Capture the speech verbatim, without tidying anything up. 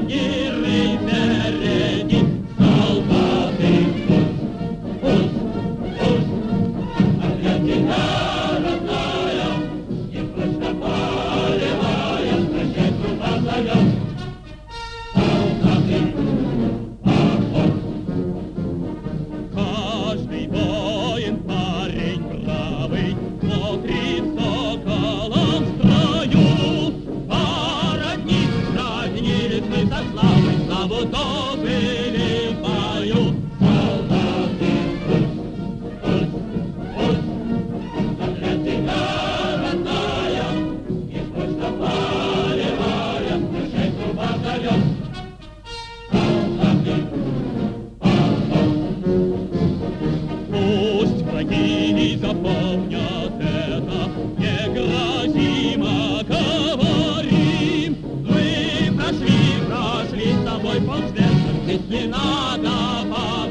командиры впереди, солдаты, пусть, пусть, пусть, а для тебя, родная, не просто полевая, прощай, труба зовет. Солдаты, поход. Каждый воин, парень бравый, смотрит соколом в строю. Воротник сравнились мы со славой, славу добыли в бою. Солдаты, пусть, пусть, пусть, а для тебя, родная, не почта полевая, прощай, труба зовет. Солдаты, поход. Пусть враги не запомнят это, не грозимо говорим. Мы прошли, прошли с тобой полсвета, если надо,